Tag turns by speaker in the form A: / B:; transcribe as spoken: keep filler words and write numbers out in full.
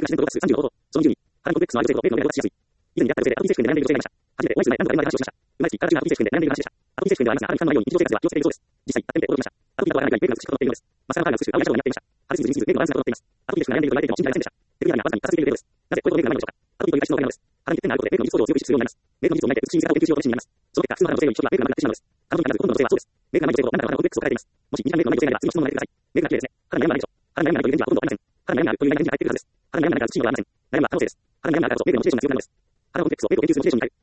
A: 自然と動かすさんじゅうの方法。そのにじゅうに、腹のコンプレックスのある女性と米の上で動かしやすい。以前にやった女性でアトピー接触で悩んでいる女性がいました。初めてお会いする前何度か エムアールアイ 話をしました。生まれつきから中アトピー接触で悩んでいる話でした。アトピー接触ではありますが、ある一般のように日常生活では気をつけているそうです。実際、やってみて驚きました。アトピーとは笑いがベーグルが少し整っているのです。マスカラの肌が薄く青いラジオになっていました。肌質、人数、目のバランスが整っています。アトピー接触が悩んでいると言われていても信じられませんでした。手首やわずかに硬すぎる程度です。なぜこれほどベーグルがないのでしょうか。アトピーという体質のおかげなのです。肌に欠点があることでベーグルの技術構造を強く意識するようになります。ベーグルの技術を磨いて美しい姿を研究しようと熱心になります。その結果、普通の肌の女性より一人はベーグルがなくなってしまうのです。彼女に限らずほとんどの女性はそうです。ベーグルがない女性ほど何らかの肌のコンプレックスを抱えています。もし見た目ベーグルのない女性がいれば次の質問を投げてください。ベーグルが綺麗ですね。肌に悩みはないでしょう。肌に悩みがないという返事はほとんどありません。肌に悩みがあるという悩みが返ってくるはずです。肌に悩みがないから美しいのではありません。悩みは可能性です。肌に悩みがないからこそベーグルのモチベーションが強くなるのです。肌のコンプレックスをベーグルを研究するモチベーションに変える。